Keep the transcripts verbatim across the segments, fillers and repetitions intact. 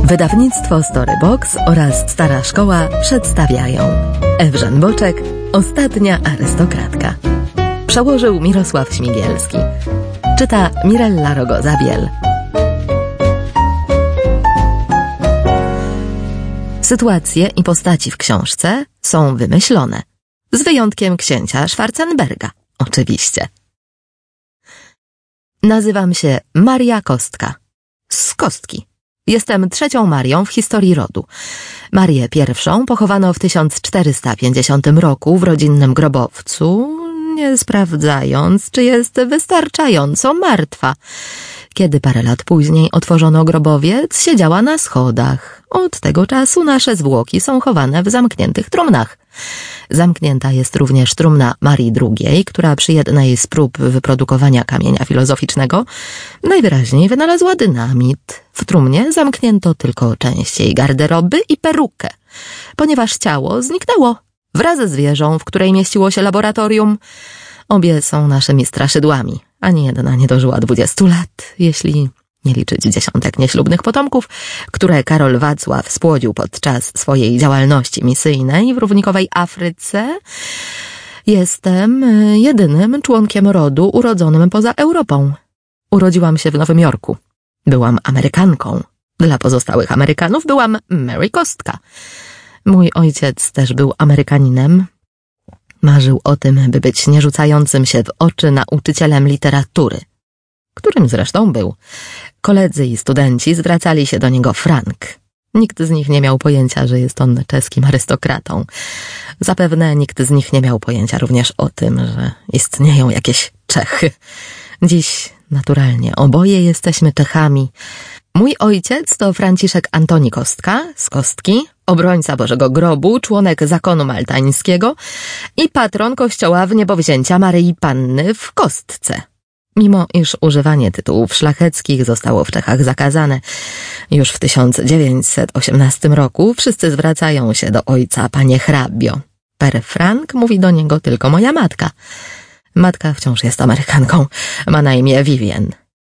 Wydawnictwo Storybox oraz Stara Szkoła przedstawiają Ewżen Boczek, Ostatnia arystokratka. Przełożył Mirosław Śmigielski. Czyta Mirella Rogoza-Biel. Sytuacje i postaci w książce są wymyślone. Z wyjątkiem księcia Schwarzenberga, oczywiście. Nazywam się Maria Kostka. Z Kostki. Jestem trzecią Marią w historii rodu. Marię pierwszą pochowano w tysiąc czterysta pięćdziesiątym roku w rodzinnym grobowcu, nie sprawdzając, czy jest wystarczająco martwa. Kiedy parę lat później otworzono grobowiec, siedziała na schodach. Od tego czasu nasze zwłoki są chowane w zamkniętych trumnach. Zamknięta jest również trumna Marii drugiej, która przy jednej z prób wyprodukowania kamienia filozoficznego najwyraźniej wynalazła dynamit. W trumnie zamknięto tylko część jej garderoby i perukę, ponieważ ciało zniknęło wraz ze wieżą, w której mieściło się laboratorium. Obie są naszymi straszydłami. Ani jedna nie dożyła dwudziestu lat, jeśli nie liczyć dziesiątek nieślubnych potomków, które Karol Wacław spłodził podczas swojej działalności misyjnej w równikowej Afryce. Jestem jedynym członkiem rodu urodzonym poza Europą. Urodziłam się w Nowym Jorku. Byłam Amerykanką. Dla pozostałych Amerykanów byłam Mary Kostka. Mój ojciec też był Amerykaninem. Marzył o tym, by być nierzucającym się w oczy nauczycielem literatury, którym zresztą był. Koledzy i studenci zwracali się do niego Frank. Nikt z nich nie miał pojęcia, że jest on czeskim arystokratą. Zapewne nikt z nich nie miał pojęcia również o tym, że istnieją jakieś Czechy. Dziś naturalnie oboje jesteśmy Czechami. Mój ojciec to Franciszek Antoni Kostka z Kostki, obrońca Bożego Grobu, członek zakonu maltańskiego i patron kościoła Wniebowzięcia Maryi Panny w Kostce. Mimo iż używanie tytułów szlacheckich zostało w Czechach zakazane już w tysiąc dziewięćset osiemnastym roku, wszyscy zwracają się do ojca panie hrabio. Per Frank mówi do niego tylko moja matka. Matka wciąż jest Amerykanką, ma na imię Vivien.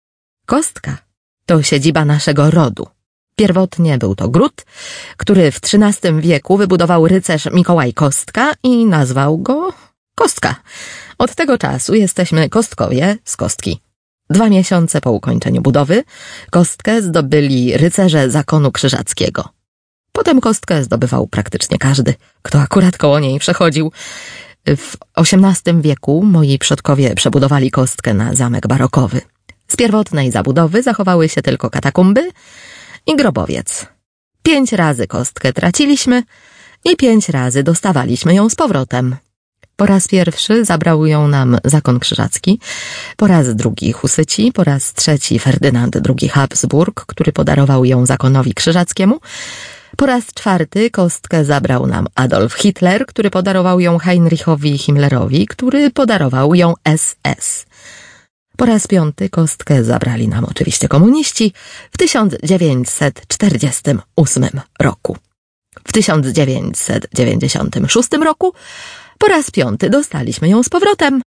Kostka to siedziba naszego rodu. Pierwotnie był to gród, który w trzynastym wieku wybudował rycerz Mikołaj Kostka i nazwał go Kostka. Od tego czasu jesteśmy Kostkowie z Kostki. Dwa miesiące po ukończeniu budowy Kostkę zdobyli rycerze zakonu krzyżackiego. Potem Kostkę zdobywał praktycznie każdy, kto akurat koło niej przechodził. W osiemnastym wieku moi przodkowie przebudowali Kostkę na zamek barokowy. Z pierwotnej zabudowy zachowały się tylko katakumby i grobowiec. Pięć razy Kostkę traciliśmy i pięć razy dostawaliśmy ją z powrotem. Po raz pierwszy zabrał ją nam zakon krzyżacki, po raz drugi Husyci, po raz trzeci Ferdynand drugi Habsburg, który podarował ją zakonowi krzyżackiemu, po raz czwarty Kostkę zabrał nam Adolf Hitler, który podarował ją Heinrichowi Himmlerowi, który podarował ją S S. Po raz piąty Kostkę zabrali nam oczywiście komuniści w tysiąc dziewięćset czterdziestym ósmym roku. W tysiąc dziewięćset dziewięćdziesiątym szóstym roku po raz piąty dostaliśmy ją z powrotem.